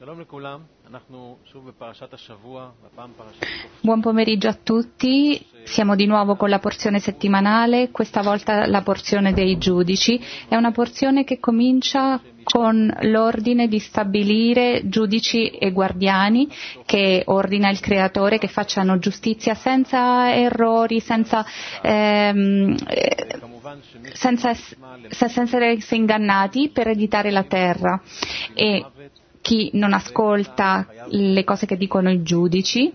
Buon pomeriggio a tutti, siamo di nuovo con la porzione settimanale, questa volta la porzione dei giudici. È una porzione che comincia con l'ordine di stabilire giudici e guardiani che ordina il Creatore che facciano giustizia senza errori, senza essere ingannati per ereditare la terra. E chi non ascolta le cose che dicono i giudici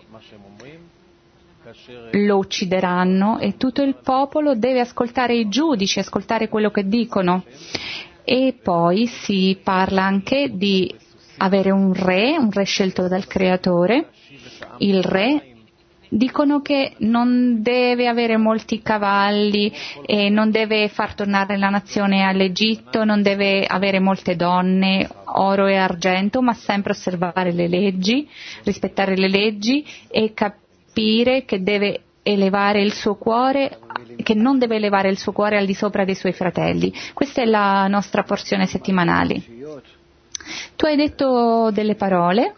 lo uccideranno, e tutto il popolo deve ascoltare i giudici, ascoltare quello che dicono. E poi si parla anche di avere un re scelto dal Creatore. Il re dicono che non deve avere molti cavalli e non deve far tornare la nazione all'Egitto, non deve avere molte donne, oro e argento, ma sempre osservare le leggi, rispettare le leggi e capire che deve elevare il suo cuore, che non deve elevare il suo cuore al di sopra dei suoi fratelli. Questa è la nostra porzione settimanale. Tu hai detto delle parole.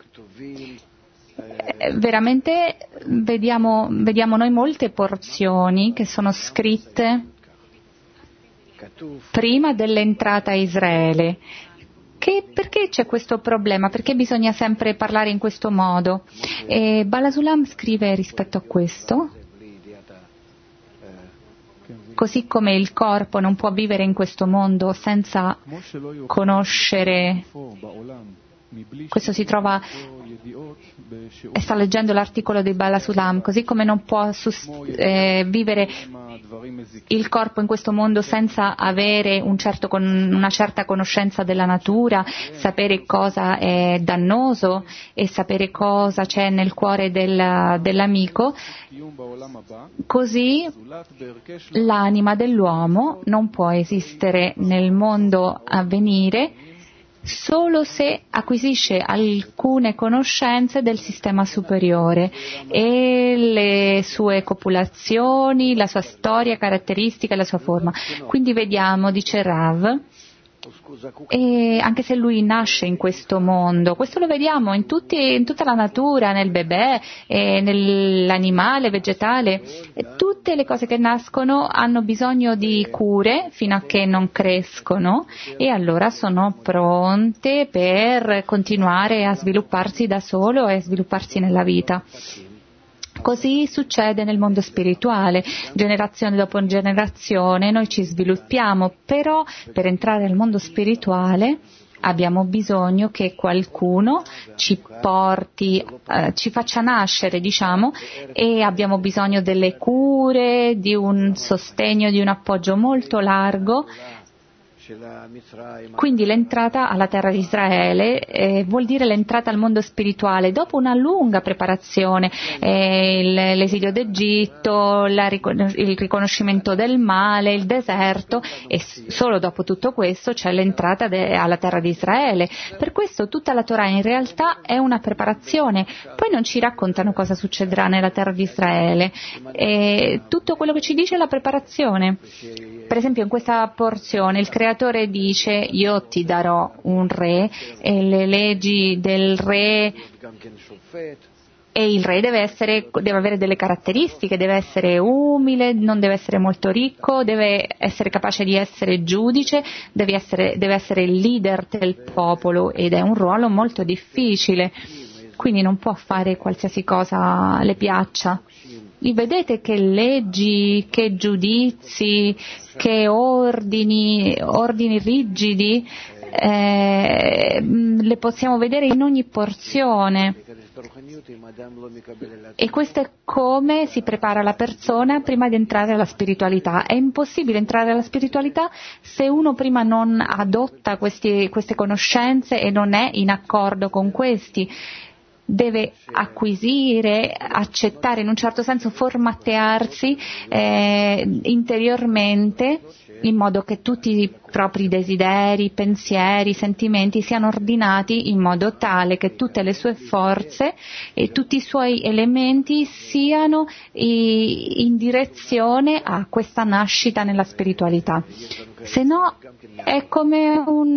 Veramente vediamo noi molte porzioni che sono scritte prima dell'entrata a Israele. Perché c'è questo problema? Perché bisogna sempre parlare in questo modo? E Balasulam scrive rispetto a questo: così come il corpo non può vivere in questo mondo senza conoscere. Questo si trova, e sta leggendo l'articolo di Balasulam, così come non può vivere il corpo in questo mondo senza avere una certa conoscenza della natura, sapere cosa è dannoso e sapere cosa c'è nel cuore dell'amico, così l'anima dell'uomo non può esistere nel mondo a venire solo se acquisisce alcune conoscenze del sistema superiore e le sue copulazioni, la sua storia, caratteristica e la sua forma. Quindi vediamo, dice Rav, e anche se lui nasce in questo mondo, questo lo vediamo in tutta la natura, nel bebè, nell'animale, vegetale, tutte le cose che nascono hanno bisogno di cure fino a che non crescono e allora sono pronte per continuare a svilupparsi da solo e svilupparsi nella vita. Così succede nel mondo spirituale, generazione dopo generazione noi ci sviluppiamo, però per entrare nel mondo spirituale abbiamo bisogno che qualcuno ci porti, ci faccia nascere, e abbiamo bisogno delle cure, di un sostegno, di un appoggio molto largo. Quindi l'entrata alla terra di Israele vuol dire l'entrata al mondo spirituale dopo una lunga preparazione, l'esilio d'Egitto, il riconoscimento del male, il deserto, e solo dopo tutto questo c'è l'entrata alla terra di Israele. Per questo tutta la Torah in realtà è una preparazione. Poi non ci raccontano cosa succederà nella terra di Israele, tutto quello che ci dice è la preparazione. Per esempio in questa porzione il Creatore dice: io ti darò un re, e le leggi del re, e il re deve avere delle caratteristiche, deve essere umile, non deve essere molto ricco, deve essere capace di essere giudice, deve essere il leader del popolo, ed è un ruolo molto difficile, quindi non può fare qualsiasi cosa le piaccia. E vedete che leggi, che giudizi, che ordini rigidi, le possiamo vedere in ogni porzione. E questo è come si prepara la persona prima di entrare alla spiritualità. È impossibile entrare alla spiritualità se uno prima non adotta queste conoscenze e non è in accordo con questi. Deve acquisire, accettare, in un certo senso formattearsi interiormente in modo che tutti i propri desideri, pensieri, sentimenti siano ordinati in modo tale che tutte le sue forze e tutti i suoi elementi siano in direzione a questa nascita nella spiritualità. Se no è come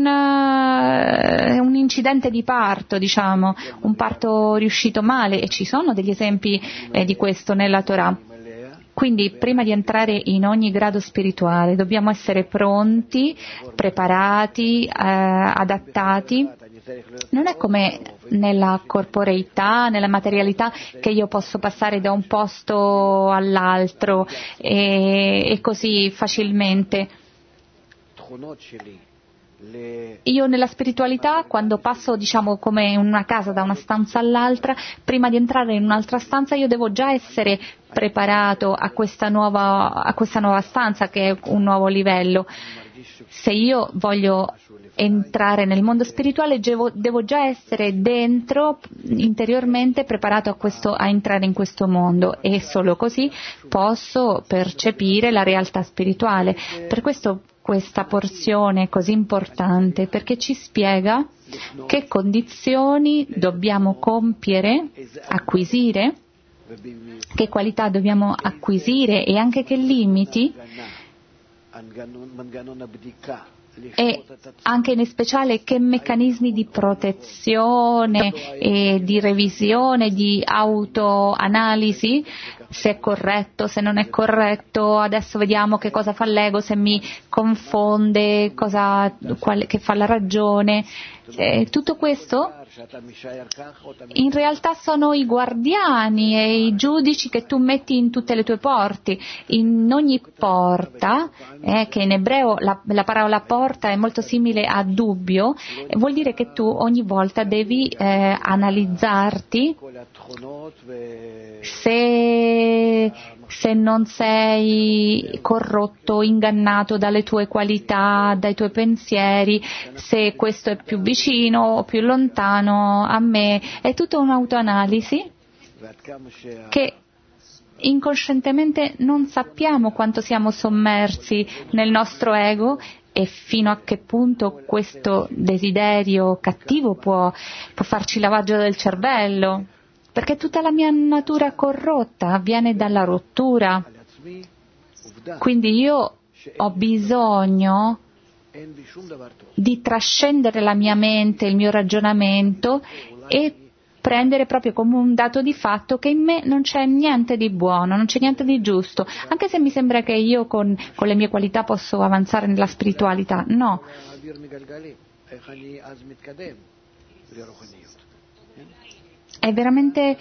un incidente di parto, diciamo, un parto riuscito male, e ci sono degli esempi di questo nella Torah. Quindi prima di entrare in ogni grado spirituale dobbiamo essere pronti, preparati, adattati. Non è come nella corporeità, nella materialità, che io posso passare da un posto all'altro e così facilmente. Io nella spiritualità, quando passo, diciamo, come in una casa da una stanza all'altra, prima di entrare in un'altra stanza io devo già essere preparato a questa nuova stanza, che è un nuovo livello. Se io voglio entrare nel mondo spirituale devo già essere dentro, interiormente preparato a entrare in questo mondo, e solo così posso percepire la realtà spirituale. Per questo questa porzione è così importante, perché ci spiega che condizioni dobbiamo compiere, acquisire, che qualità dobbiamo acquisire e anche che limiti, e anche in speciale che meccanismi di protezione e di revisione, di autoanalisi, se è corretto, se non è corretto, adesso vediamo che cosa fa l'ego, se mi confonde, che fa la ragione. Tutto questo in realtà sono i guardiani e i giudici che tu metti in tutte le tue porte. In ogni porta, che in ebreo la parola porta è molto simile a dubbio, vuol dire che tu ogni volta devi analizzarti se non sei corrotto, ingannato dalle tue qualità, dai tuoi pensieri, se questo è più vicino o più lontano a me. È tutta un'autoanalisi che inconscientemente non sappiamo quanto siamo sommersi nel nostro ego e fino a che punto questo desiderio cattivo può farci lavaggio del cervello. Perché tutta la mia natura corrotta viene dalla rottura. Quindi io ho bisogno di trascendere la mia mente, il mio ragionamento, e prendere proprio come un dato di fatto che in me non c'è niente di buono, non c'è niente di giusto, anche se mi sembra che io con le mie qualità posso avanzare nella spiritualità. No. È veramente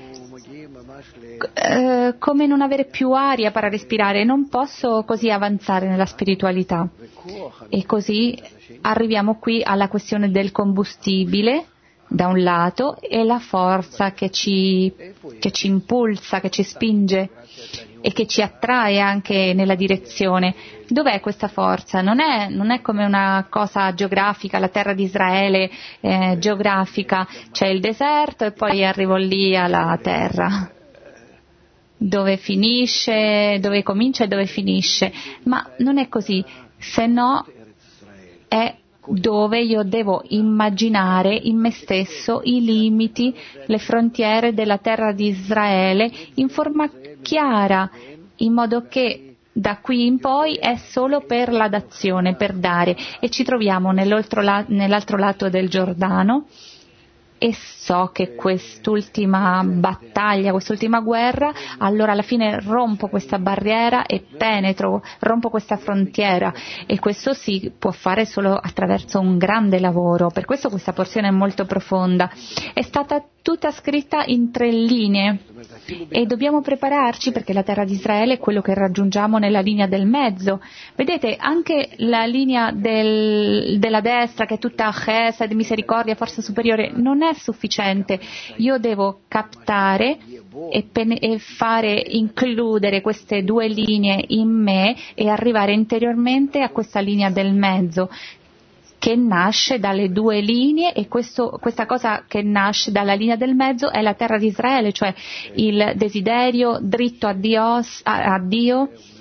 come non avere più aria per respirare, non posso così avanzare nella spiritualità. E così arriviamo qui alla questione del combustibile, da un lato, e la forza che ci impulsa, che ci spinge e che ci attrae anche nella direzione. Dov'è questa forza? Non è come una cosa geografica, la terra di Israele geografica, c'è il deserto e poi arrivo lì alla terra, dove finisce, dove comincia e dove finisce, ma non è così, se no è dove io devo immaginare in me stesso i limiti, le frontiere della terra di Israele in forma chiara, in modo che da qui in poi è solo per la dazione, per dare, e ci troviamo nell'altro lato del Giordano, e so che quest'ultima battaglia, quest'ultima guerra, allora alla fine rompo questa barriera e rompo questa frontiera, e questo si può fare solo attraverso un grande lavoro. Per questo questa porzione è molto profonda, è stata tutta scritta in 3 linee e dobbiamo prepararci, perché la terra di Israele è quello che raggiungiamo nella linea del mezzo. Vedete, anche la linea della destra, che è tutta chesed, misericordia, forza superiore, non è sufficiente. Io devo captare e fare includere queste 2 linee in me e arrivare interiormente a questa linea del mezzo, che nasce dalle 2 linee, e questa cosa che nasce dalla linea del mezzo è la terra di Israele, cioè il desiderio dritto a Dio,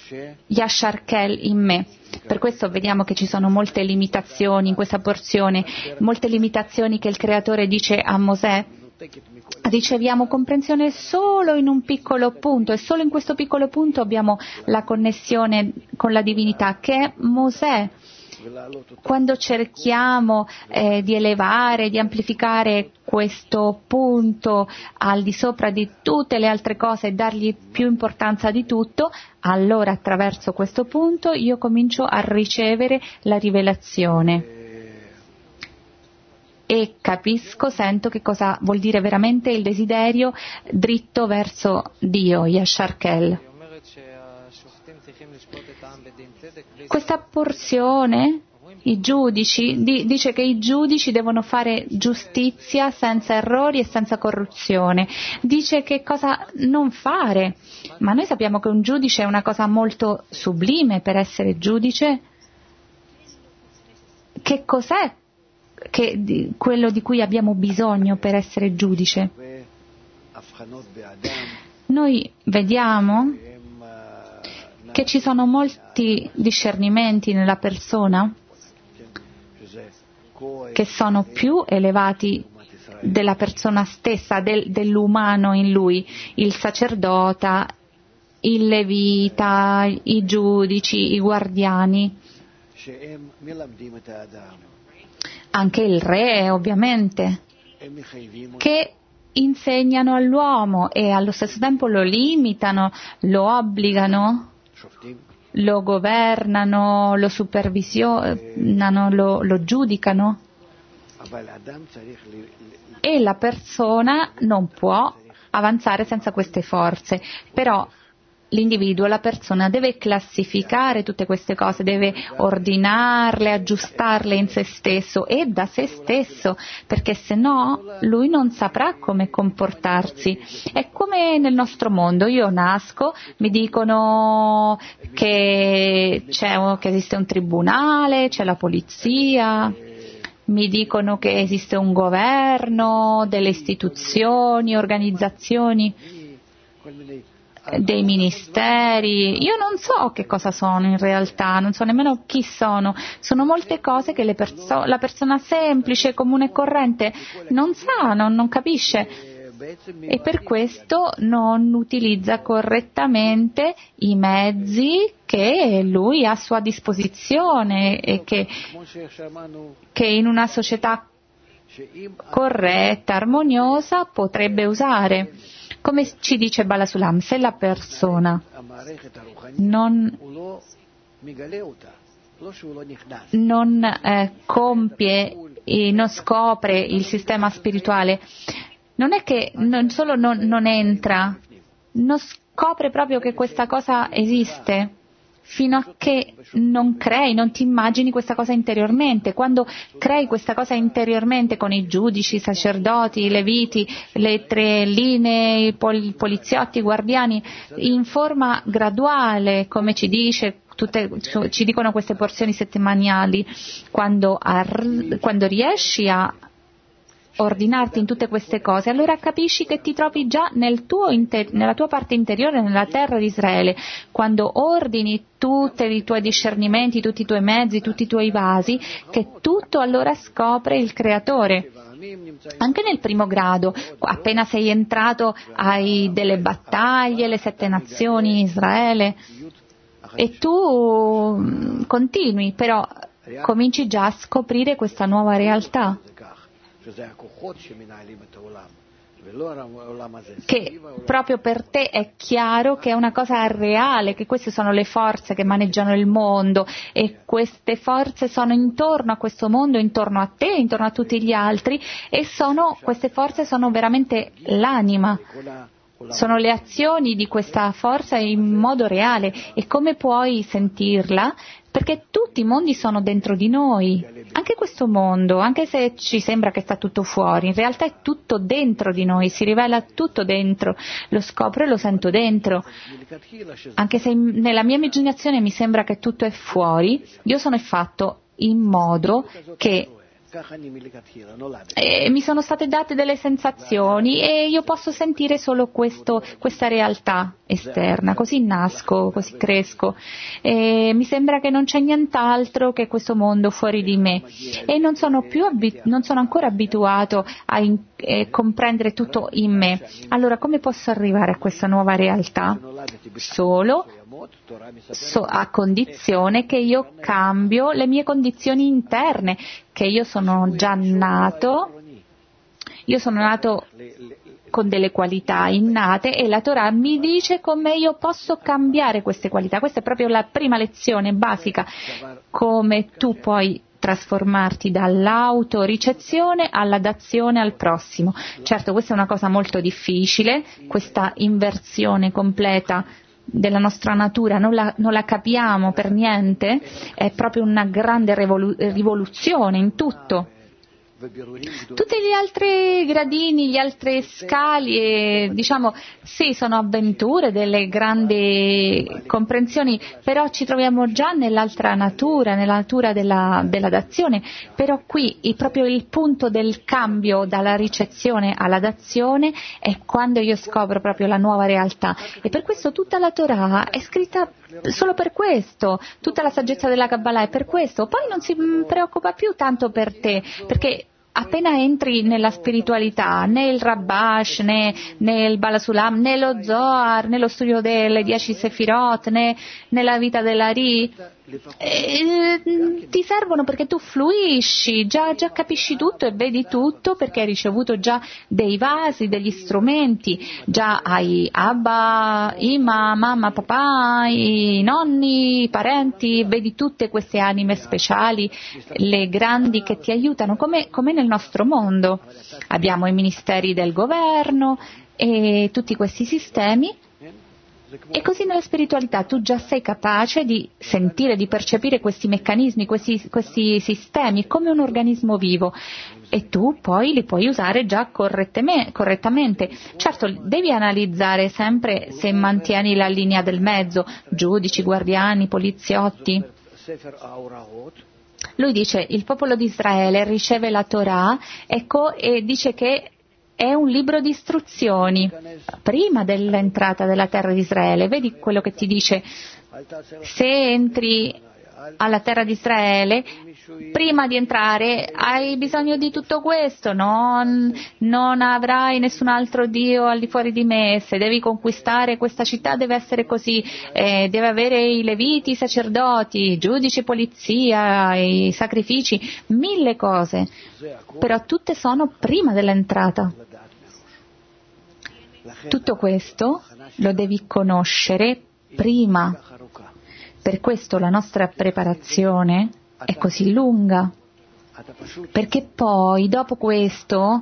Yashar Kel in me. Per questo vediamo che ci sono molte limitazioni in questa porzione, molte limitazioni che il Creatore dice a Mosè. Riceviamo comprensione solo in un piccolo punto e solo in questo piccolo punto abbiamo la connessione con la divinità che è Mosè. Quando cerchiamo di elevare, di amplificare questo punto al di sopra di tutte le altre cose e dargli più importanza di tutto, allora attraverso questo punto io comincio a ricevere la rivelazione e capisco, sento che cosa vuol dire veramente il desiderio dritto verso Dio, Yashar Kel. Questa porzione, i giudici, dice che i giudici devono fare giustizia senza errori e senza corruzione. Dice che cosa non fare, ma noi sappiamo che un giudice è una cosa molto sublime per essere giudice. Che cos'è quello di cui abbiamo bisogno per essere giudice? Noi vediamo che ci sono molti discernimenti nella persona che sono più elevati della persona stessa, dell'umano in lui, il sacerdota, il levita, i giudici, i guardiani, anche il re ovviamente, che insegnano all'uomo e allo stesso tempo lo limitano, lo obbligano, lo governano, lo supervisionano, lo giudicano. E la persona non può avanzare senza queste forze, però l'individuo, la persona deve classificare tutte queste cose, deve ordinarle, aggiustarle in se stesso e da se stesso, perché se no lui non saprà come comportarsi. È come nel nostro mondo, io nasco, mi dicono che esiste un tribunale, c'è la polizia, mi dicono che esiste un governo, delle istituzioni, organizzazioni, dei ministeri. Io non so che cosa sono in realtà, non so nemmeno chi sono molte cose che la persona semplice, comune e corrente non sa, non capisce e per questo non utilizza correttamente i mezzi che lui ha a sua disposizione e che in una società corretta, armoniosa potrebbe usare. Come ci dice Bala Sulam, se la persona non compie e non scopre il sistema spirituale, non è che non solo non entra, non scopre proprio che questa cosa esiste, fino a che non crei, non ti immagini questa cosa interiormente. Quando crei questa cosa interiormente con i giudici, i sacerdoti, i leviti, le 3 linee, i poliziotti, i guardiani, in forma graduale, come ci dicono queste porzioni settimanali, quando riesci a ordinarti in tutte queste cose, allora capisci che ti trovi già nella tua parte interiore, nella terra di Israele. Quando ordini tutti i tuoi discernimenti, tutti i tuoi mezzi, tutti i tuoi vasi, che tutto allora scopre il Creatore. Anche nel primo grado, appena sei entrato, hai delle battaglie, le 7 nazioni in Israele, e tu continui, però cominci già a scoprire questa nuova realtà. Che proprio per te è chiaro che è una cosa reale, che queste sono le forze che maneggiano il mondo e queste forze sono intorno a questo mondo, intorno a te, intorno a tutti gli altri e queste forze sono veramente l'anima, sono le azioni di questa forza in modo reale. E come puoi sentirla? Perché tutti i mondi sono dentro di noi, anche questo mondo, anche se ci sembra che sta tutto fuori, in realtà è tutto dentro di noi, si rivela tutto dentro, lo scopro e lo sento dentro. Anche se nella mia immaginazione mi sembra che tutto è fuori, io sono fatto in modo che mi sono state date delle sensazioni e io posso sentire solo questa realtà esterna, così nasco, così cresco. Mi sembra che non c'è nient'altro che questo mondo fuori di me e non sono ancora abituato a comprendere tutto in me. Allora come posso arrivare a questa nuova realtà? Solo a condizione che io cambio le mie condizioni interne, che io sono nato con delle qualità innate e la Torah mi dice come io posso cambiare queste qualità. Questa è proprio la prima lezione basica, come tu puoi trasformarti dall'autoricezione alla dazione al prossimo. Certo, questa è una cosa molto difficile, questa inversione completa della nostra natura non la capiamo per niente, è proprio una grande rivoluzione in tutto. Tutti gli altri gradini, gli altri scali, diciamo, sì, sono avventure, delle grandi comprensioni, però ci troviamo già nell'altra natura, nella natura della dazione, però qui proprio il punto del cambio dalla ricezione alla dazione è quando io scopro proprio la nuova realtà e per questo tutta la Torah è scritta solo per questo, tutta la saggezza della Kabbalah è per questo, poi non si preoccupa più tanto per te, perché appena entri nella spiritualità, né il Rabash, né il Balasulam, né lo Zohar, né lo studio delle 10 Sefirot, né nella vita dell'Ari, ti servono perché tu fluisci, già capisci tutto e vedi tutto perché hai ricevuto già dei vasi, degli strumenti, già hai Abba, Ima, mamma, papà, i nonni, i parenti, vedi tutte queste anime speciali, le grandi che ti aiutano, come nel nostro mondo. Abbiamo i ministeri del governo e tutti questi sistemi. E così nella spiritualità tu già sei capace di sentire, di percepire questi meccanismi, questi sistemi come un organismo vivo e tu poi li puoi usare già correttamente. Certo, devi analizzare sempre se mantieni la linea del mezzo, giudici, guardiani, poliziotti. Lui dice, il popolo di Israele riceve la Torah, e dice che è un libro di istruzioni prima dell'entrata della terra di Israele. Vedi quello che ti dice, se entri alla terra di Israele, prima di entrare hai bisogno di tutto questo, non avrai nessun altro Dio al di fuori di me, se devi conquistare questa città deve essere così, deve avere i leviti, i sacerdoti, i giudici, polizia, i sacrifici, 1000 cose, però tutte sono prima dell'entrata. Tutto questo lo devi conoscere prima, per questo la nostra preparazione è così lunga, perché poi dopo questo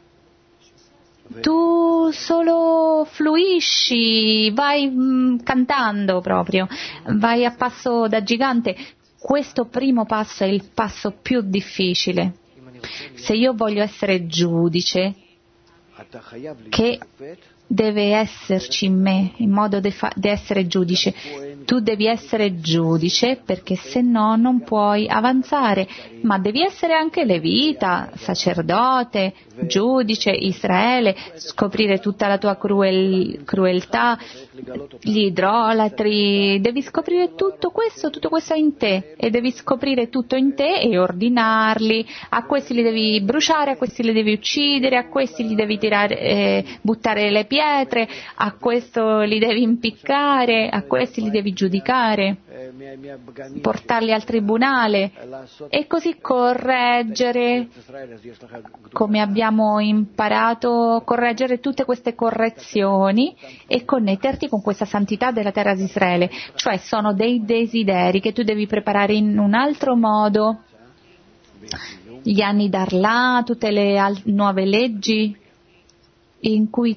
tu solo fluisci, vai cantando proprio, vai a passo da gigante. Questo primo passo è il passo più difficile. Se io voglio essere giudice, che deve esserci in me in modo di essere giudice, tu devi essere giudice perché se no non puoi avanzare, ma devi essere anche levita, sacerdote, giudice, Israele, scoprire tutta la tua crueltà, gli idolatri, devi scoprire tutto questo in te e devi scoprire tutto in te e ordinarli, a questi li devi bruciare, a questi li devi uccidere, a questi li devi buttare le pietre, a questo li devi impiccare, a questi li devi giudicare, portarli al tribunale e così correggere, come abbiamo imparato, correggere tutte queste correzioni e connetterti con questa santità della terra di Israele, cioè sono dei desideri che tu devi preparare in un altro modo, gli anni d'Arlà, tutte le nuove leggi in cui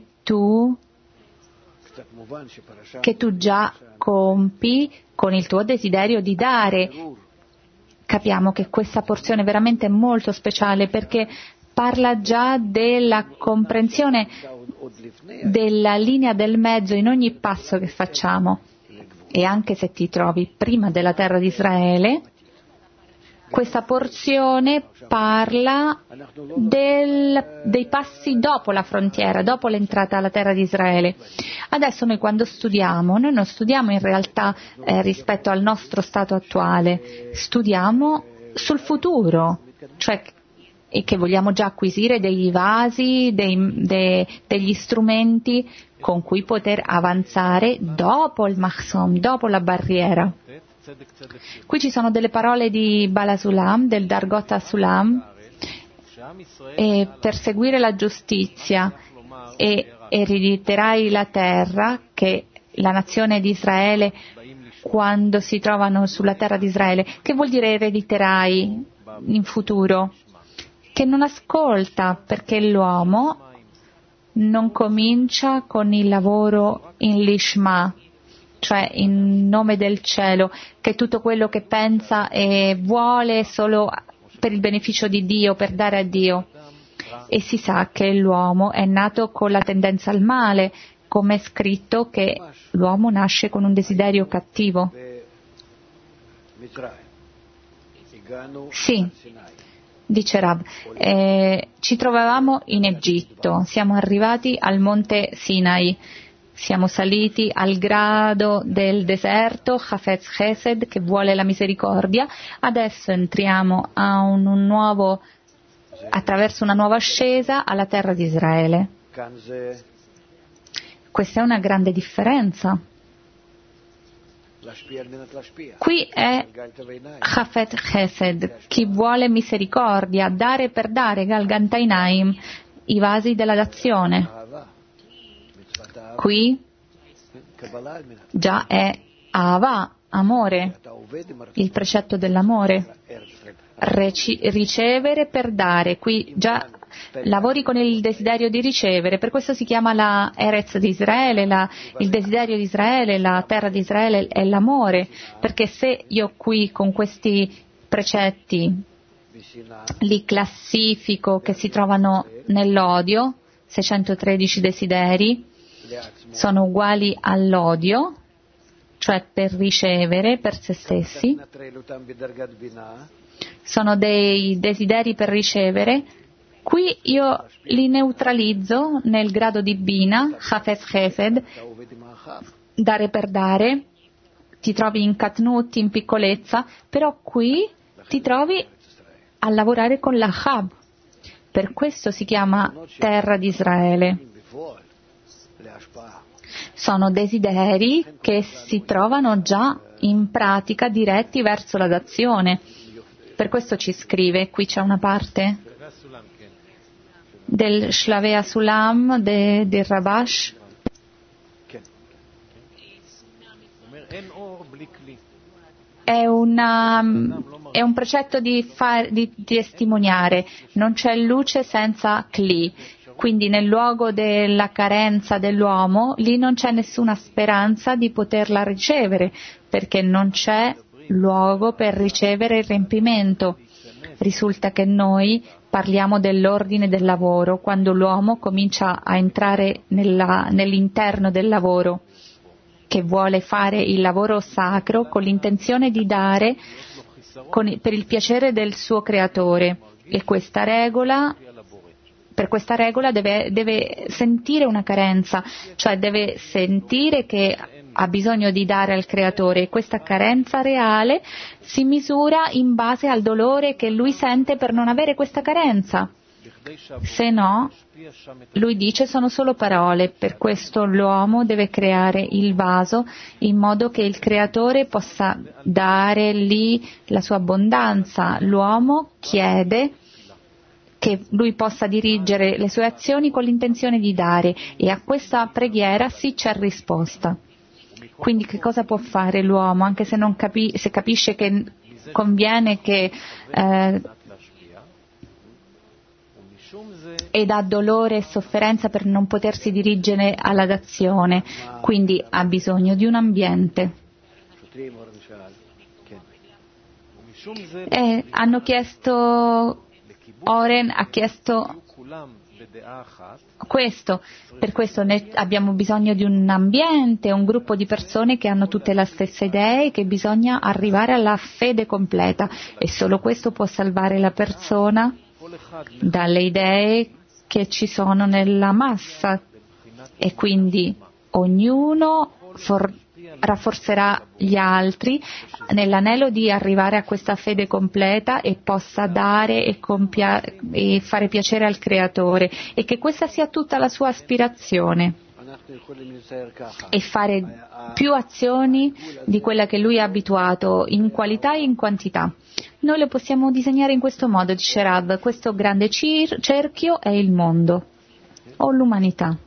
che tu già compi con il tuo desiderio di dare. Capiamo che questa porzione è veramente molto speciale perché parla già della comprensione della linea del mezzo in ogni passo che facciamo. E anche se ti trovi prima della terra di Israele, questa porzione parla dei passi dopo la frontiera, dopo l'entrata alla terra di Israele. Adesso noi quando studiamo, noi non studiamo in realtà rispetto al nostro stato attuale, studiamo sul futuro, cioè e che vogliamo già acquisire dei vasi, degli strumenti con cui poter avanzare dopo il Mahsom, dopo la barriera. Qui ci sono delle parole di Bala Sulam, del Dargot HaSulam, e per seguire la giustizia e erediterai la terra, che la nazione di Israele, quando si trovano sulla terra di Israele, che vuol dire erediterai in futuro? Che non ascolta, perché l'uomo non comincia con il lavoro in lishma, cioè in nome del cielo, che tutto quello che pensa e vuole solo per il beneficio di Dio, per dare a Dio. E si sa che l'uomo è nato con la tendenza al male, come è scritto che l'uomo nasce con un desiderio cattivo. Sì, dice Rab, ci trovavamo in Egitto, siamo arrivati al monte Sinai, siamo saliti al grado del deserto, Hafez Chesed, che vuole la misericordia, adesso entriamo a attraverso una nuova ascesa alla terra di Israele. Questa è una grande differenza. Qui è Hafez Chesed, chi vuole misericordia, dare per dare, Galgantainaim, i vasi della dazione. Qui già è Ahava, amore, il precetto dell'amore, ricevere per dare. Qui già lavori con il desiderio di ricevere, per questo si chiama la Eretz di Israele, il desiderio di Israele, la terra di Israele è l'amore, perché se io qui con questi precetti li classifico che si trovano nell'odio, 613 desideri sono uguali all'odio, cioè per ricevere per se stessi, sono dei desideri per ricevere. Qui io li neutralizzo nel grado di Bina, Hafez Chesed, dare per dare, ti trovi in Katnut, in piccolezza, però qui ti trovi a lavorare con la Chab, per questo si chiama terra di Israele. Sono desideri che si trovano già in pratica diretti verso la dazione. Per questo ci scrive, qui c'è una parte del Shlavei Sulam del Rabash. È un precetto di testimoniare, non c'è luce senza Kli. Quindi nel luogo della carenza dell'uomo, lì non c'è nessuna speranza di poterla ricevere, perché non c'è luogo per ricevere il riempimento. Risulta che noi parliamo dell'ordine del lavoro, quando l'uomo comincia a entrare nell'interno del lavoro, che vuole fare il lavoro sacro con l'intenzione di dare per il piacere del suo creatore. E per questa regola deve sentire una carenza, cioè deve sentire che ha bisogno di dare al creatore, e questa carenza reale si misura in base al dolore che lui sente per non avere questa carenza. Se no, lui dice, sono solo parole, per questo l'uomo deve creare il vaso in modo che il creatore possa dare lì la sua abbondanza. L'uomo chiede che lui possa dirigere le sue azioni con l'intenzione di dare, e a questa preghiera sì c'è risposta. Quindi che cosa può fare l'uomo, anche se non se capisce che conviene che ed ha dolore e sofferenza per non potersi dirigere alla dazione, quindi ha bisogno di un ambiente. Hanno chiesto, Oren ha chiesto Per questo abbiamo bisogno di un ambiente, un gruppo di persone che hanno tutte la stessa idea e che bisogna arrivare alla fede completa e solo questo può salvare la persona dalle idee che ci sono nella massa e quindi ognuno rafforzerà gli altri nell'anello di arrivare a questa fede completa e possa dare e fare piacere al Creatore e che questa sia tutta la sua aspirazione e fare più azioni di quella che lui è abituato in qualità e in quantità. Noi le possiamo disegnare in questo modo, dice Rav, questo grande cerchio è il mondo o l'umanità.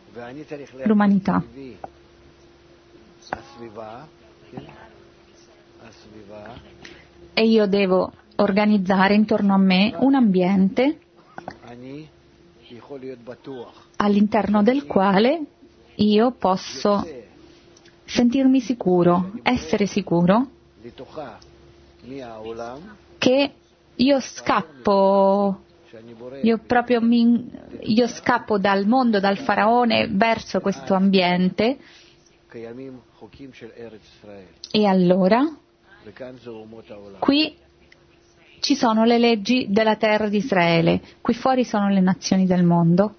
E io devo organizzare intorno a me un ambiente all'interno del quale io posso sentirmi sicuro, essere sicuro che io scappo dal mondo, dal faraone verso questo ambiente e allora qui ci sono le leggi della terra di Israele, qui fuori sono le nazioni del mondo.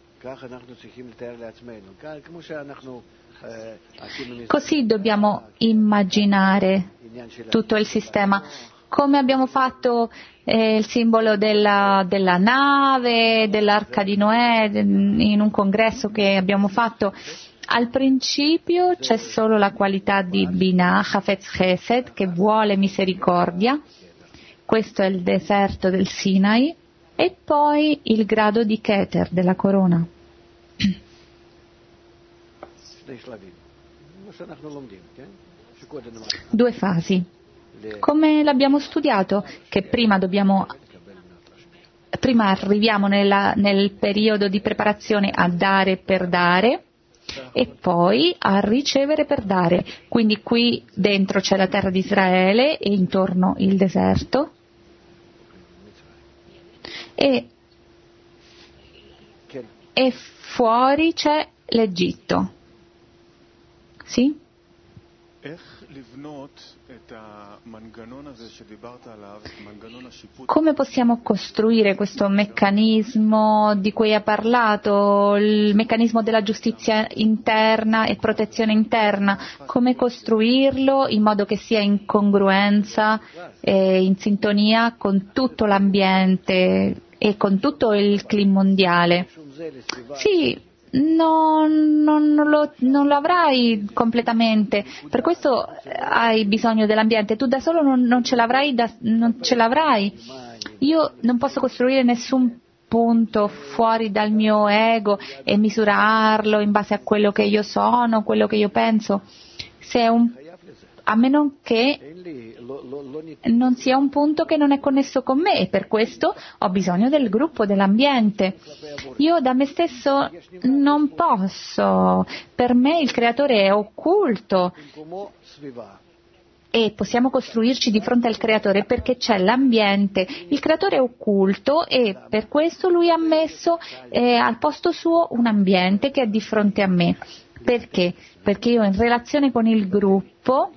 Così dobbiamo immaginare tutto il sistema, come abbiamo fatto il simbolo della nave, dell'arca di Noè, in un congresso che abbiamo fatto. Al principio c'è solo la qualità di Binah, Hafetz Chesed, che vuole misericordia, questo è il deserto del Sinai, e poi il grado di Keter, della corona. Due fasi. Come l'abbiamo studiato, che prima arriviamo nel periodo di preparazione a dare per dare e poi a ricevere per dare. Quindi qui dentro c'è la terra di Israele e intorno il deserto e fuori c'è l'Egitto. Sì? Come possiamo costruire questo meccanismo di cui ha parlato, il meccanismo della giustizia interna e protezione interna? Come costruirlo in modo che sia in congruenza e in sintonia con tutto l'ambiente e con tutto il clima mondiale? Sì. Non lo avrai completamente, per questo hai bisogno dell'ambiente, tu da solo non ce l'avrai. Io non posso costruire nessun punto fuori dal mio ego e misurarlo in base a quello che io sono, quello che io penso, a meno che non sia un punto che non è connesso con me, e per questo ho bisogno del gruppo, dell'ambiente. Io da me stesso non posso, per me il creatore è occulto e possiamo costruirci di fronte al creatore perché c'è l'ambiente, il creatore è occulto e per questo lui ha messo al posto suo un ambiente che è di fronte a me. Perché? Perché io in relazione con il gruppo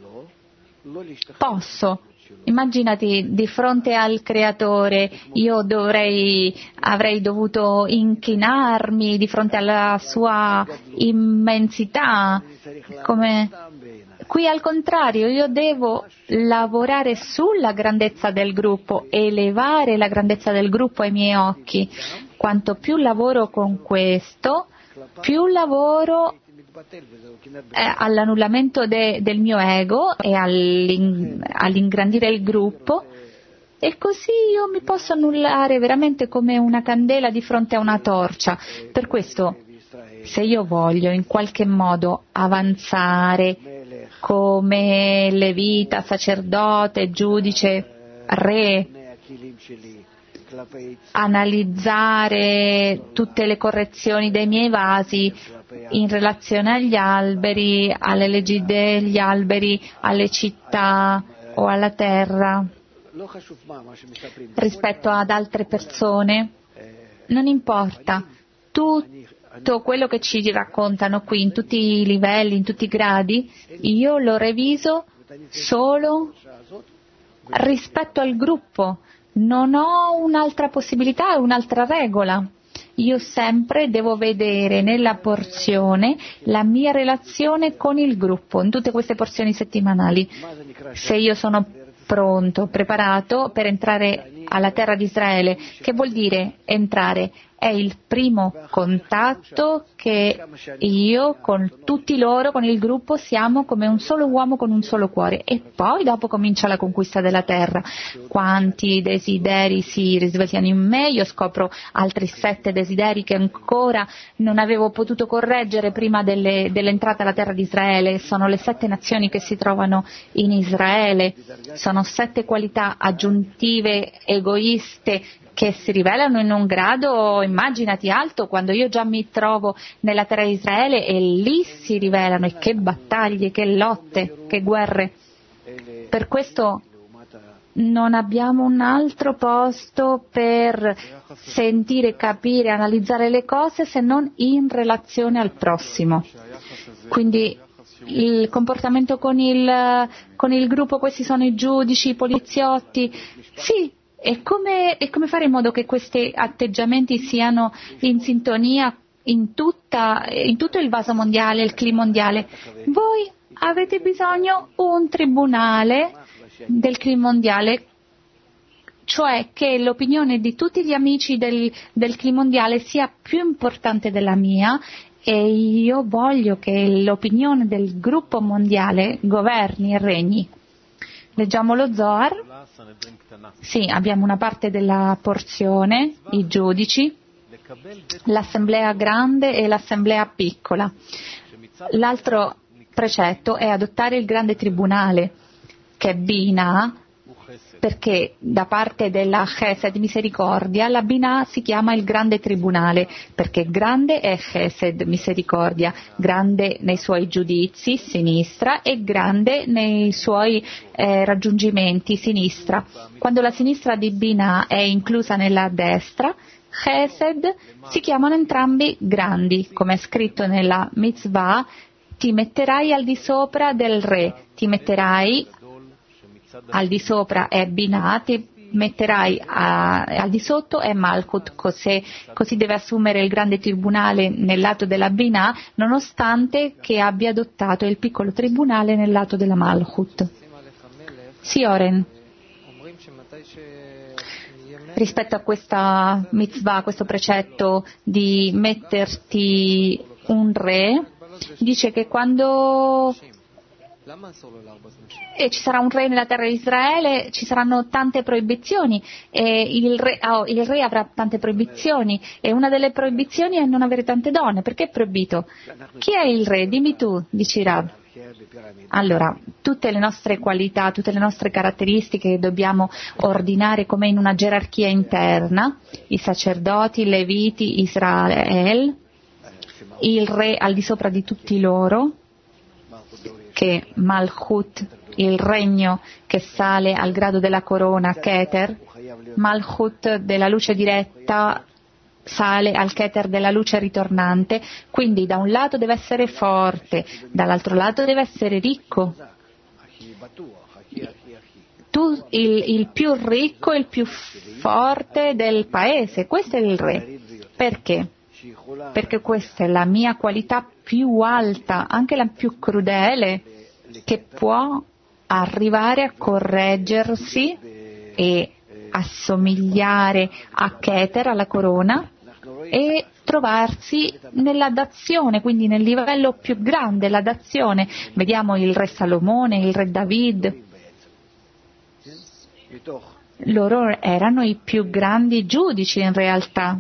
posso, immaginati di fronte al creatore, io avrei dovuto inchinarmi di fronte alla sua immensità, qui al contrario io devo lavorare sulla grandezza del gruppo, elevare la grandezza del gruppo ai miei occhi. Quanto più lavoro con questo, più lavoro all'annullamento del mio ego e all'ingrandire il gruppo, e così io mi posso annullare veramente come una candela di fronte a una torcia. Per questo, se io voglio in qualche modo avanzare come levita, sacerdote, giudice, re, analizzare tutte le correzioni dei miei vasi in relazione agli alberi, alle leggi degli alberi, alle città o alla terra, rispetto ad altre persone, non importa, tutto quello che ci raccontano qui, in tutti i livelli, in tutti i gradi, io lo reviso solo rispetto al gruppo. Non ho un'altra possibilità, un'altra regola. Io sempre devo vedere nella porzione la mia relazione con il gruppo, in tutte queste porzioni settimanali. Se io sono pronto, preparato per entrare alla terra di Israele, che vuol dire entrare? È il primo contatto che io con tutti loro, con il gruppo, siamo come un solo uomo con un solo cuore, e poi dopo comincia la conquista della terra. Quanti desideri si risvegliano in me, io scopro altri 7 desideri che ancora non avevo potuto correggere prima dell'entrata alla terra di Israele. Sono le 7 nazioni che si trovano in Israele, sono 7 qualità aggiuntive egoiste che si rivelano in un grado, immaginati, alto, quando io già mi trovo nella terra di Israele, e lì si rivelano, e che battaglie, che lotte, che guerre. Per questo non abbiamo un altro posto per sentire, capire, analizzare le cose se non in relazione al prossimo. Quindi il comportamento con il gruppo, questi sono i giudici, i poliziotti, sì. E come fare in modo che questi atteggiamenti siano in sintonia in tutto il vaso mondiale, il clima mondiale? Voi avete bisogno un tribunale del clima mondiale, cioè che l'opinione di tutti gli amici del clima mondiale sia più importante della mia, e io voglio che l'opinione del gruppo mondiale governi e regni. Leggiamo lo Zohar. Sì, abbiamo una parte della porzione, i giudici, l'assemblea grande e l'assemblea piccola. L'altro precetto è adottare il grande tribunale, che è Bina, perché da parte della Chesed, misericordia, la Binah si chiama il grande tribunale, perché grande è Chesed, misericordia, grande nei suoi giudizi, sinistra, e grande nei suoi raggiungimenti, sinistra. Quando la sinistra di Binah è inclusa nella destra, Chesed, si chiamano entrambi grandi, come è scritto nella mitzvah: ti metterai al di sopra del re, ti metterai al di sopra è Binah, ti metterai al di sotto è Malchut, così deve assumere il grande tribunale nel lato della Binah, nonostante che abbia adottato il piccolo tribunale nel lato della Malchut. Sì, Oren. Rispetto a questa mitzvah, questo precetto di metterti un re, dice che quando ci sarà un re nella terra di Israele, ci saranno tante proibizioni, e il re avrà tante proibizioni, e una delle proibizioni è non avere tante donne. Perché è proibito? Chi è il re? Dimmi tu, dici Rab. Allora, tutte le nostre qualità, tutte le nostre caratteristiche che dobbiamo ordinare come in una gerarchia interna: i sacerdoti, i leviti, Israele, il re al di sopra di tutti loro, che Malchut, il regno che sale al grado della corona, Keter, Malchut della luce diretta sale al Keter della luce ritornante, quindi da un lato deve essere forte, dall'altro lato deve essere ricco. Tu il più ricco e il più forte del paese, questo è il re. Perché? Perché questa è la mia qualità più alta, anche la più crudele, che può arrivare a correggersi e assomigliare a Keter, alla corona, e trovarsi nella dazione, quindi nel livello più grande, la dazione. Vediamo il re Salomone, il re David. Loro erano i più grandi giudici in realtà,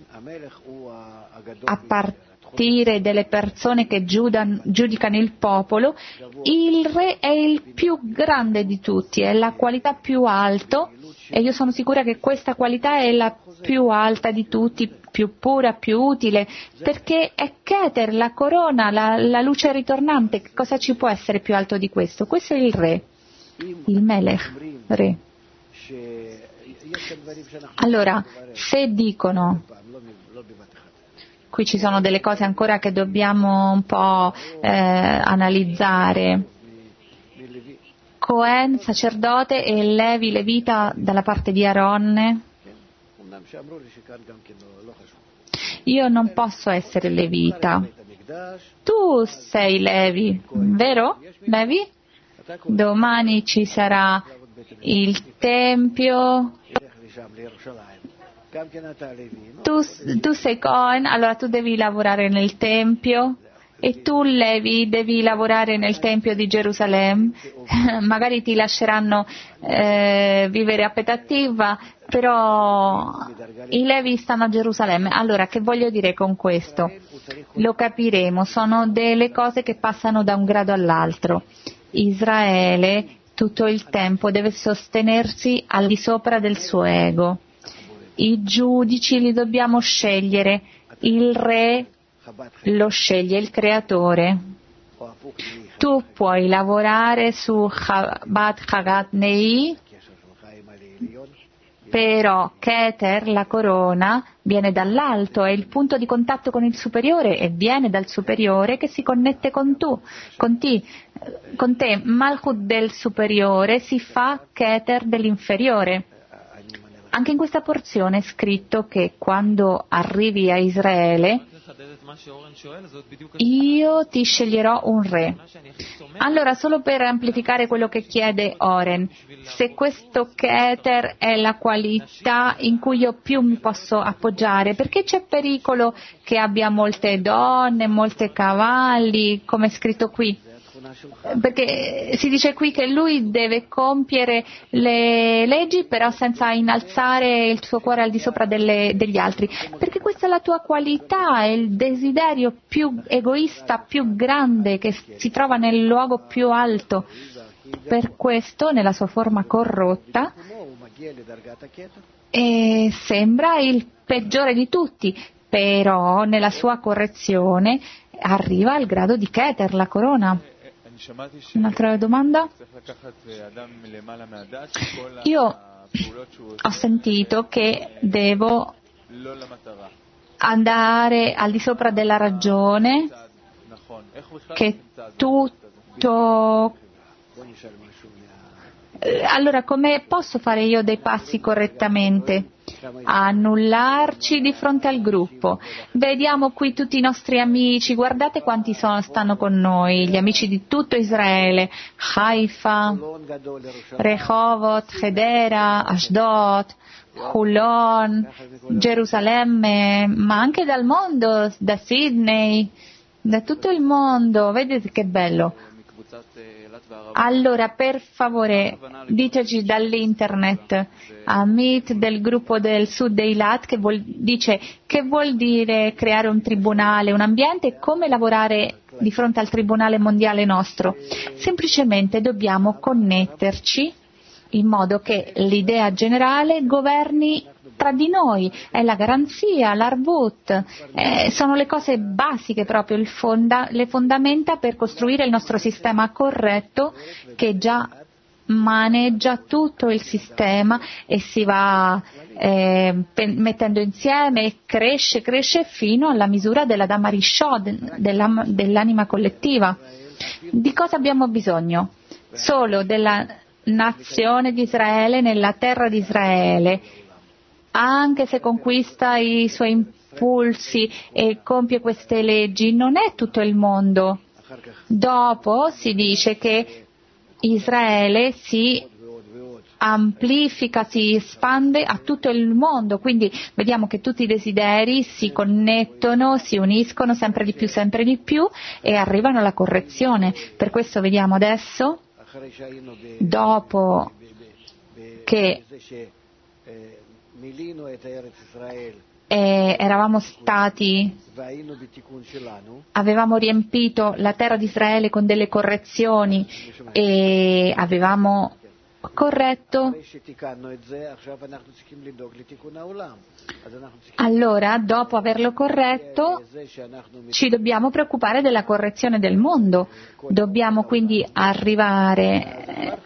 a partire delle persone che giudicano il popolo. Il re è il più grande di tutti, è la qualità più alta, e io sono sicura che questa qualità è la più alta di tutti, più pura, più utile, perché è Keter, la corona, la luce ritornante. Che cosa ci può essere più alto di questo? Questo è il re, il Melech, re. Allora, se dicono, qui ci sono delle cose ancora che dobbiamo un po' analizzare, Cohen, sacerdote, e Levi, levita, dalla parte di Aaronne. Io non posso essere levita. Tu sei Levi, vero? Levi? Domani ci sarà il Tempio. Tu sei Cohen, allora tu devi lavorare nel Tempio. E tu, Levi, devi lavorare nel Tempio di Gerusalemme. Magari ti lasceranno vivere a Petativa, però i Levi stanno a Gerusalemme. Allora, che voglio dire con questo? Lo capiremo, sono delle cose che passano da un grado all'altro. Israele tutto il tempo deve sostenersi al di sopra del suo ego. I giudici li dobbiamo scegliere, il re lo sceglie il creatore. Tu puoi lavorare su Chabad Chagat Nei, però Keter, la corona, viene dall'alto, è il punto di contatto con il superiore e viene dal superiore che si connette con te. Malchut del superiore si fa Keter dell'inferiore. Anche in questa porzione è scritto che quando arrivi a Israele io ti sceglierò un re. Allora, solo per amplificare quello che chiede Oren, se questo Keter è la qualità in cui io più mi posso appoggiare, perché c'è pericolo che abbia molte donne, molti cavalli, come è scritto qui? Perché si dice qui che lui deve compiere le leggi però senza innalzare il suo cuore al di sopra degli altri, perché questa è la tua qualità, è il desiderio più egoista, più grande, che si trova nel luogo più alto. Per questo, nella sua forma corrotta, sembra il peggiore di tutti, però nella sua correzione arriva al grado di Keter, la corona. Un'altra domanda? Io ho sentito che devo andare al di sopra della ragione, che tutto... Allora, come posso fare io dei passi correttamente? Annullarci di fronte al gruppo. Vediamo qui tutti i nostri amici, guardate quanti stanno con noi, gli amici di tutto Israele, Haifa, Rehovot, Hedera, Ashdod, Hulon, Gerusalemme, ma anche dal mondo, da Sydney, da tutto il mondo. Vedete che bello. Allora, per favore, diteci dall'internet, Amit del gruppo del Sud Eilat, che vuol dire creare un tribunale, un ambiente, e come lavorare di fronte al tribunale mondiale nostro. Semplicemente dobbiamo connetterci in modo che l'idea generale governi tra di noi, è la garanzia, l'arbut, sono le cose basiche proprio, le fondamenta per costruire il nostro sistema corretto che già maneggia tutto il sistema e si va mettendo insieme e cresce fino alla misura della Damarishod, dell'anima collettiva. Di cosa abbiamo bisogno? Solo della nazione di Israele nella terra di Israele, anche se conquista i suoi impulsi e compie queste leggi, non è tutto il mondo. Dopo si dice che Israele si amplifica, si espande a tutto il mondo, quindi vediamo che tutti i desideri si connettono, si uniscono sempre di più e arrivano alla correzione. Per questo vediamo adesso, dopo che avevamo riempito la terra di Israele con delle correzioni e avevamo corretto. Allora, dopo averlo corretto, ci dobbiamo preoccupare della correzione del mondo. Dobbiamo quindi arrivare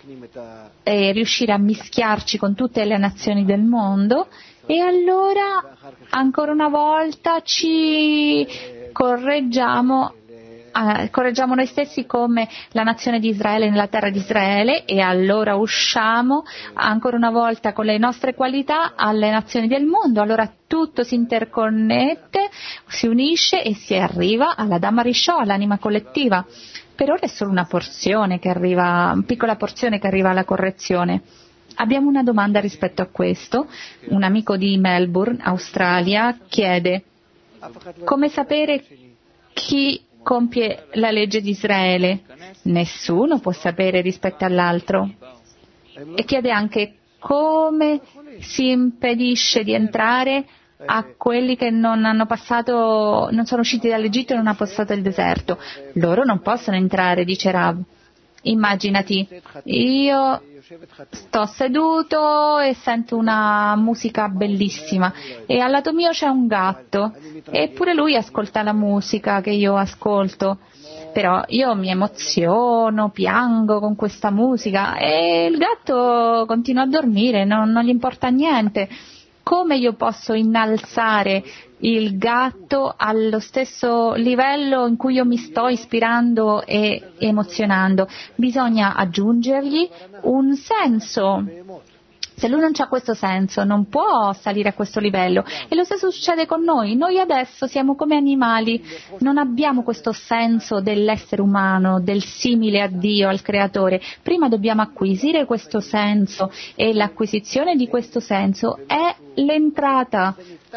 e riuscire a mischiarci con tutte le nazioni del mondo, e allora ancora una volta ci correggiamo noi stessi come la nazione di Israele nella terra di Israele, e allora usciamo ancora una volta con le nostre qualità alle nazioni del mondo. Allora tutto si interconnette, si unisce e si arriva alla Dhamma Risho, all'anima collettiva. Per ora è solo una porzione che arriva, una piccola porzione che arriva alla correzione. Abbiamo una domanda rispetto a questo. Un amico di Melbourne, Australia, chiede: come sapere chi compie la legge di Israele? Nessuno può sapere rispetto all'altro. E chiede anche: come si impedisce di entrare a quelli che non sono usciti dall'Egitto e non hanno passato il deserto? Loro non possono entrare, dice Rav. Immaginati, io sto seduto e sento una musica bellissima e al lato mio c'è un gatto, eppure lui ascolta la musica che io ascolto, però io mi emoziono, piango con questa musica e il gatto continua a dormire, non gli importa niente. Come io posso innalzare il gatto allo stesso livello in cui io mi sto ispirando e emozionando? Bisogna aggiungergli un senso. Se lui non ha questo senso, non può salire a questo livello. E lo stesso succede con noi. Noi adesso siamo come animali, non abbiamo questo senso dell'essere umano, del simile a Dio, al Creatore. Prima dobbiamo acquisire questo senso, e l'acquisizione di questo senso è l'entrata.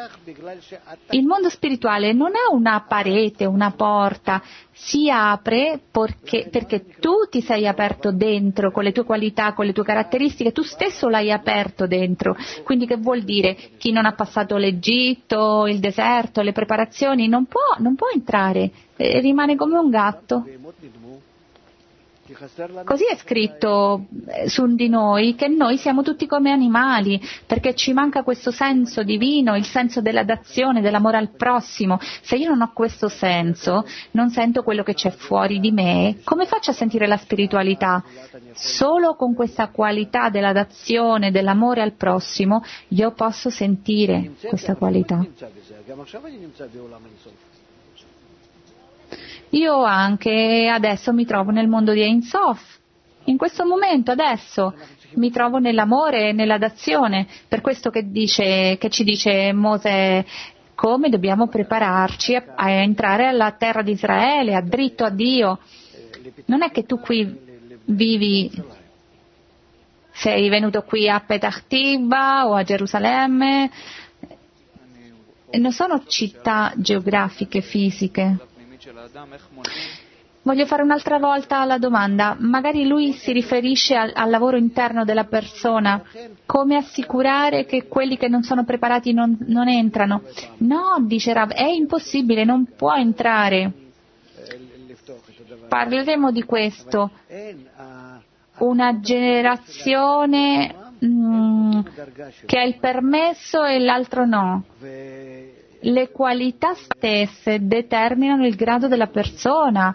Il mondo spirituale non è una parete, una porta, si apre perché tu ti sei aperto dentro con le tue qualità, con le tue caratteristiche, tu stesso l'hai aperto dentro. Quindi che vuol dire? Chi non ha passato l'Egitto, il deserto, le preparazioni non può entrare, rimane come un gatto. Così è scritto su di noi, che noi siamo tutti come animali, perché ci manca questo senso divino, il senso della dazione, dell'amore al prossimo. Se io non ho questo senso, non sento quello che c'è fuori di me, come faccio a sentire la spiritualità? Solo con questa qualità della dazione, dell'amore al prossimo, io posso sentire questa qualità. Io anche adesso mi trovo nel mondo di Ein Sof, in questo momento adesso mi trovo nell'amore e nella dazione, per questo che ci dice Mosè, come dobbiamo prepararci a entrare alla terra di Israele, a dritto a Dio. Non è che tu qui vivi, sei venuto qui a Petach Tikva o a Gerusalemme, non sono città geografiche, fisiche. Voglio fare un'altra volta la domanda, magari lui si riferisce al lavoro interno della persona, come assicurare che quelli che non sono preparati non entrano? No, dice Rav, è impossibile, non può entrare. Parleremo di questo. Una generazione che ha il permesso e l'altro no. Le qualità stesse determinano il grado della persona.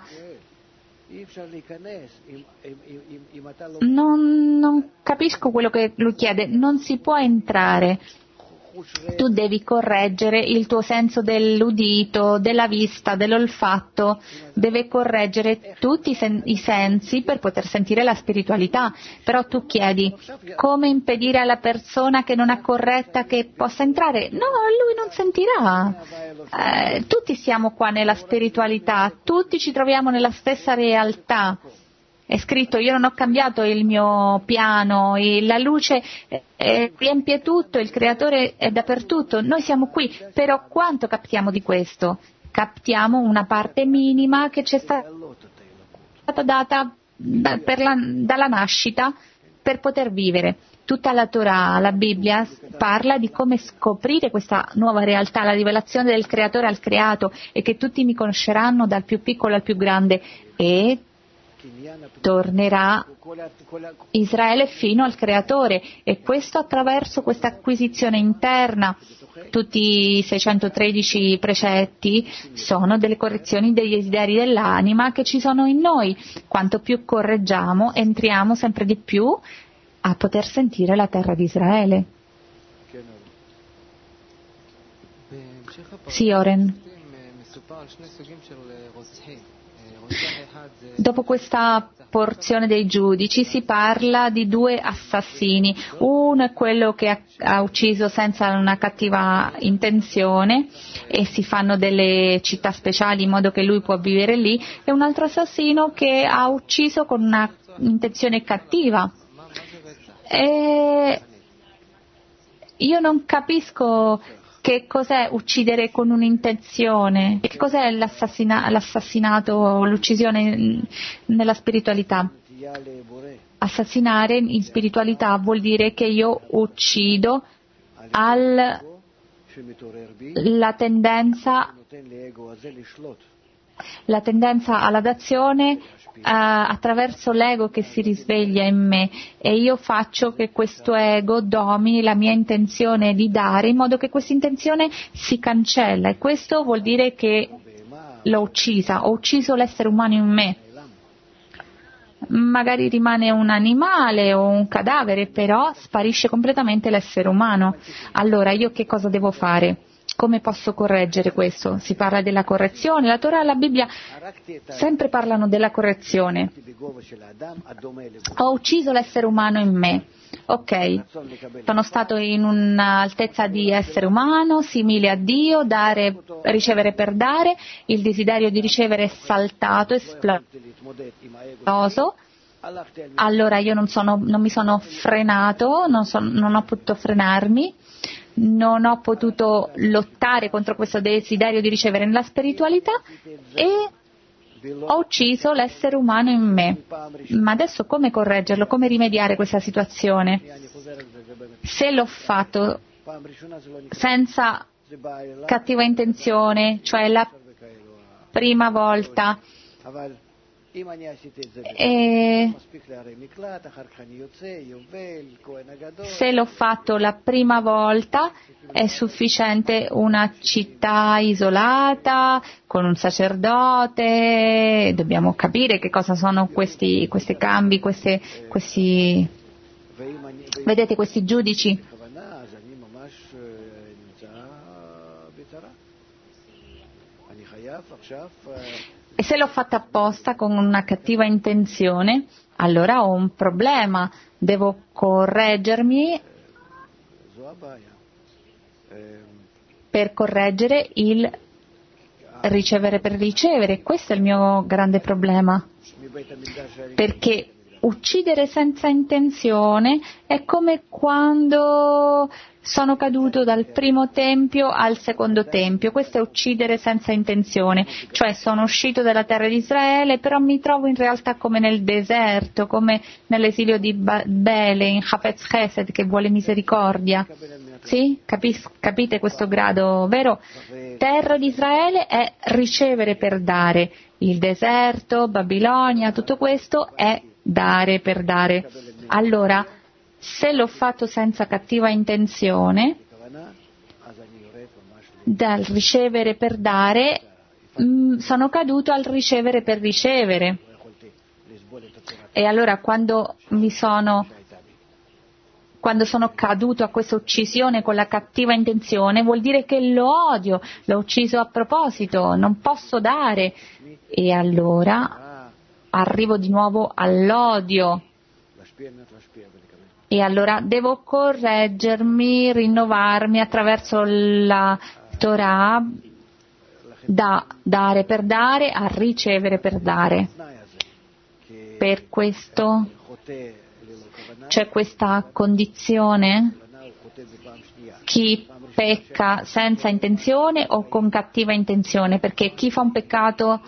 Non capisco quello che lui chiede. Non si può entrare. Tu devi correggere il tuo senso dell'udito, della vista, dell'olfatto, deve correggere tutti i sensi per poter sentire la spiritualità. Però tu chiedi, come impedire alla persona che non è corretta che possa entrare? No, lui non sentirà. Tutti siamo qua nella spiritualità, tutti ci troviamo nella stessa realtà. È scritto, io non ho cambiato il mio piano, la luce riempie tutto, il creatore è dappertutto, noi siamo qui, però quanto captiamo di questo? Captiamo una parte minima che ci è stata data dalla nascita per poter vivere. Tutta la Torah, la Bibbia, parla di come scoprire questa nuova realtà, la rivelazione del creatore al creato, e che tutti mi conosceranno dal più piccolo al più grande, e tornerà Israele fino al Creatore, e questo attraverso questa acquisizione interna. Tutti i 613 precetti sono delle correzioni dei desideri dell'anima che ci sono in noi. Quanto più correggiamo, entriamo sempre di più a poter sentire la terra di Israele. Sì, Oren. Dopo questa porzione dei giudici si parla di due assassini. Uno è quello che ha ucciso senza una cattiva intenzione e si fanno delle città speciali in modo che lui può vivere lì, e un altro assassino che ha ucciso con una intenzione cattiva. E io non capisco che cos'è uccidere con un'intenzione, che cos'è l'assasinato, l'uccisione nella spiritualità. Assassinare in spiritualità vuol dire che io uccido la tendenza alla dazione attraverso l'ego che si risveglia in me, e io faccio che questo ego domini la mia intenzione di dare, in modo che questa intenzione si cancella, e questo vuol dire che l'ho uccisa, ho ucciso l'essere umano in me. Magari rimane un animale o un cadavere, però sparisce completamente l'essere umano. Allora io che cosa devo fare? Come posso correggere questo? Si parla della correzione, la Torah e la Bibbia sempre parlano della correzione. Ho ucciso l'essere umano in me. Ok, sono stato in un'altezza di essere umano, simile a Dio, dare, ricevere per dare, il desiderio di ricevere è saltato, esploso. Allora io non mi sono frenato, non ho potuto frenarmi, non ho potuto lottare contro questo desiderio di ricevere nella spiritualità, e ho ucciso l'essere umano in me. Ma adesso come correggerlo? Come rimediare questa situazione? Se l'ho fatto senza cattiva intenzione, cioè la prima volta, e se l'ho fatto la prima volta è sufficiente una città isolata con un sacerdote. Dobbiamo capire che cosa sono questi cambi, vedete, questi giudici. E se l'ho fatta apposta con una cattiva intenzione, allora ho un problema, devo correggermi per correggere il ricevere per ricevere. Questo è il mio grande problema, perché uccidere senza intenzione è come quando sono caduto dal primo tempio al secondo tempio. Questo è uccidere senza intenzione, cioè sono uscito dalla terra di Israele, però mi trovo in realtà come nel deserto, come nell'esilio di Babele, in Hafez Chesed, che vuole misericordia. Sì? Capite questo grado, vero? Terra di Israele è ricevere per dare. Il deserto, Babilonia, tutto questo è dare per dare. Allora, se l'ho fatto senza cattiva intenzione, dal ricevere per dare, sono caduto al ricevere per ricevere. E allora quando sono caduto a questa uccisione con la cattiva intenzione, vuol dire che lo odio, l'ho ucciso a proposito, non posso dare. E allora arrivo di nuovo all'odio. E allora devo correggermi, rinnovarmi attraverso la Torah, da dare per dare a ricevere per dare. Per questo c'è questa condizione: chi pecca senza intenzione o con cattiva intenzione, perché chi fa un peccato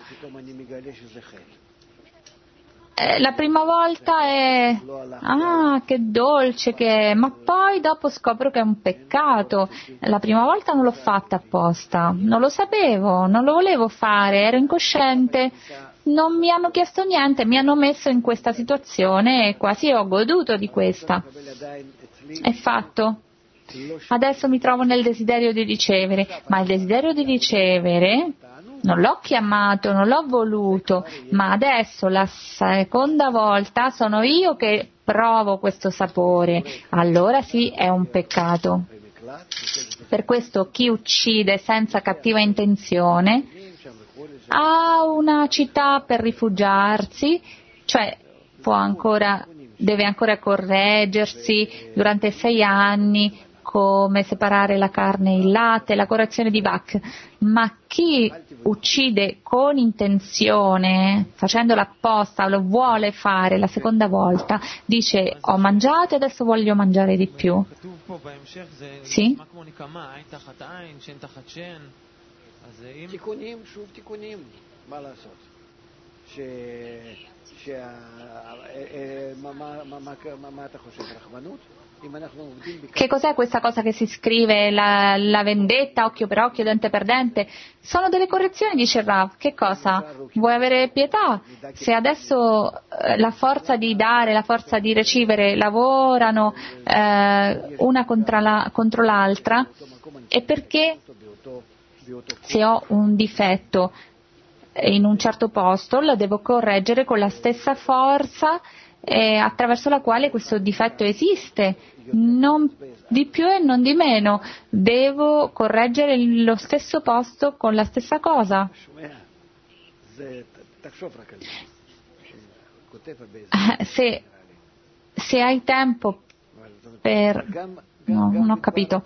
la prima volta è che dolce che è, ma poi dopo scopro che è un peccato. La prima volta non l'ho fatta apposta, non lo sapevo, non lo volevo fare, ero incosciente, non mi hanno chiesto niente, mi hanno messo in questa situazione e quasi ho goduto di questa. È fatto. Adesso mi trovo nel desiderio di ricevere, ma il desiderio di ricevere non l'ho chiamato, non l'ho voluto, ma adesso la seconda volta sono io che provo questo sapore. Allora sì, è un peccato. Per questo chi uccide senza cattiva intenzione ha una città per rifugiarsi, cioè deve ancora correggersi durante 6 anni, come separare la carne e il latte, la correzione di Bach. Ma chi uccide con intenzione, facendola apposta, lo vuole fare la seconda volta, dice ho mangiato e adesso voglio mangiare di più. Sì? Che cos'è questa cosa che si scrive, la vendetta, occhio per occhio, dente per dente? Sono delle correzioni, dice Rav. Che cosa? Vuoi avere pietà? Se adesso la forza di dare, la forza di ricevere lavorano una contro l'altra, è perché se ho un difetto in un certo posto lo devo correggere con la stessa forza attraverso la quale questo difetto esiste, non di più e non di meno. Devo correggere lo stesso posto con la stessa cosa. Se hai tempo per... No, non ho capito.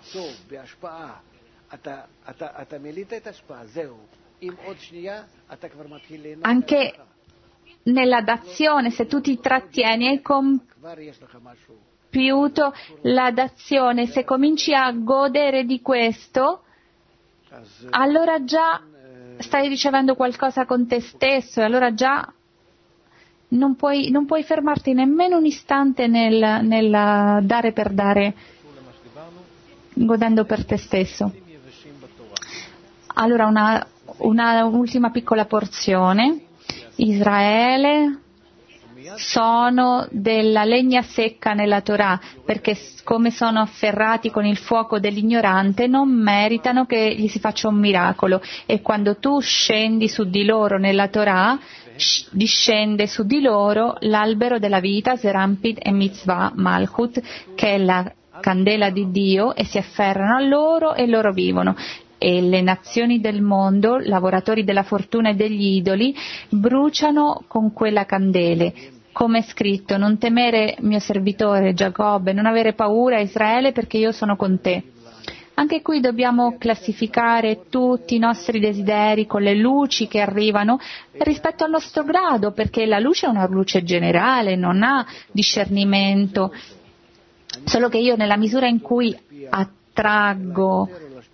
Anche nella dazione, se tu ti trattieni, hai compiuto la dazione. Se cominci a godere di questo, allora già stai ricevendo qualcosa con te stesso e allora già non puoi fermarti nemmeno un istante nel dare per dare, godendo per te stesso. Allora una ultima piccola porzione. Israele sono della legna secca nella Torah, perché come sono afferrati con il fuoco dell'ignorante non meritano che gli si faccia un miracolo, e quando tu scendi su di loro nella Torah discende su di loro l'albero della vita, Serampid e Mitzvah Malchut, che è la candela di Dio, e si afferrano a loro e loro vivono. E le nazioni del mondo, lavoratori della fortuna e degli idoli, bruciano con quella candele. Come è scritto, non temere mio servitore Giacobbe, non avere paura Israele, perché io sono con te. Anche qui dobbiamo classificare tutti i nostri desideri con le luci che arrivano rispetto al nostro grado, perché la luce è una luce generale, non ha discernimento. Solo che io, nella misura in cui attraggo,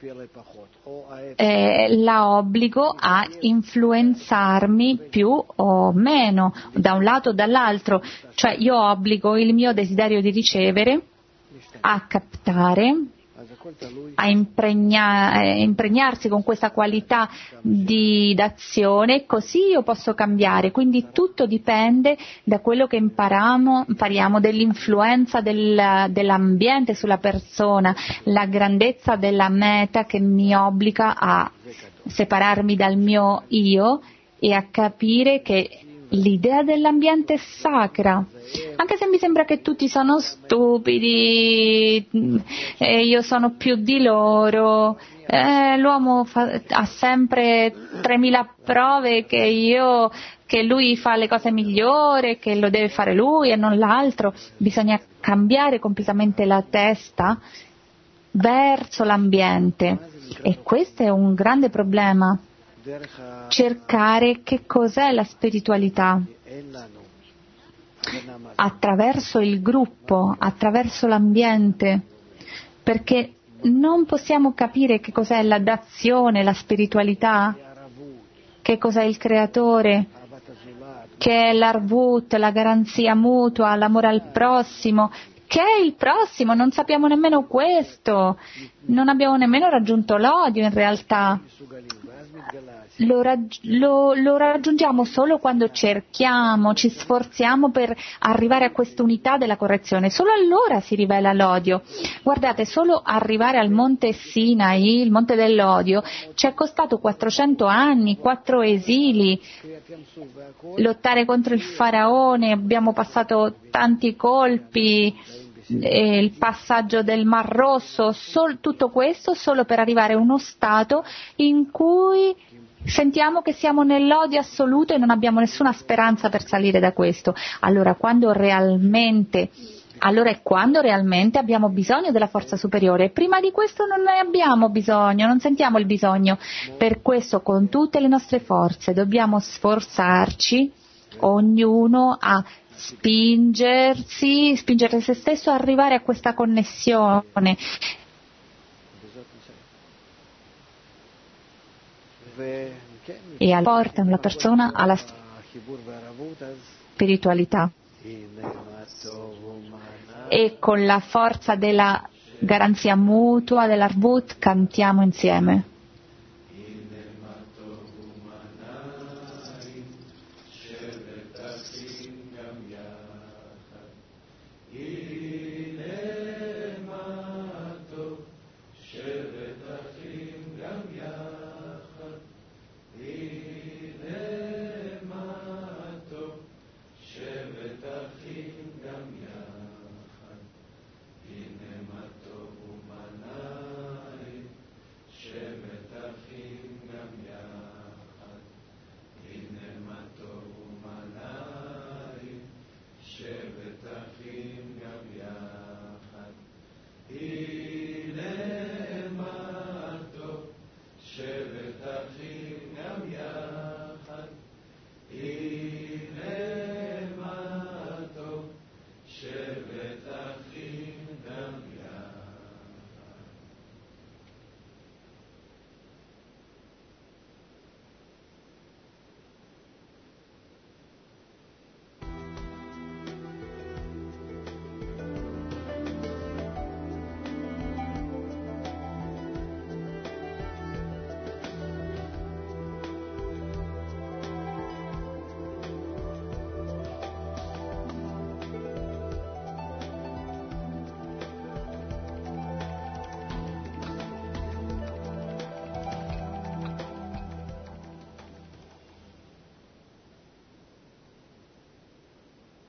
la obbligo a influenzarmi più o meno, da un lato o dall'altro. Cioè io obbligo il mio desiderio di ricevere a captare, a impregnarsi con questa qualità di d'azione, così io posso cambiare. Quindi tutto dipende da quello che impariamo dell'influenza dell'ambiente sulla persona, la grandezza della meta che mi obbliga a separarmi dal mio io e a capire che l'idea dell'ambiente è sacra. Anche se mi sembra che tutti sono stupidi e io sono più di loro, l'uomo ha sempre 3000 prove che lui fa le cose migliori, che lo deve fare lui e non l'altro. Bisogna cambiare completamente la testa verso l'ambiente, e questo è un grande problema. Cercare che cos'è la spiritualità attraverso il gruppo, attraverso l'ambiente, perché non possiamo capire che cos'è la dazione, la spiritualità, che cos'è il creatore, che è l'arvut, la garanzia mutua, l'amore al prossimo. Che è il prossimo? Non sappiamo nemmeno questo, non abbiamo nemmeno raggiunto l'odio in realtà. lo raggiungiamo solo quando cerchiamo, ci sforziamo per arrivare a quest'unità della correzione. Solo allora si rivela l'odio. Guardate, solo arrivare al monte Sinai, il monte dell'odio, ci è costato 400 anni, 4 esili, lottare contro il faraone, abbiamo passato tanti colpi, il passaggio del Mar Rosso, tutto questo solo per arrivare a uno stato in cui sentiamo che siamo nell'odio assoluto e non abbiamo nessuna speranza per salire da questo. Allora è quando realmente abbiamo bisogno della forza superiore. Prima di questo non ne abbiamo bisogno, non sentiamo il bisogno. Per questo con tutte le nostre forze dobbiamo sforzarci, ognuno a spingere se stesso a arrivare a questa connessione. E portano la persona alla spiritualità. E con la forza della garanzia mutua, dell'Arvut, cantiamo insieme.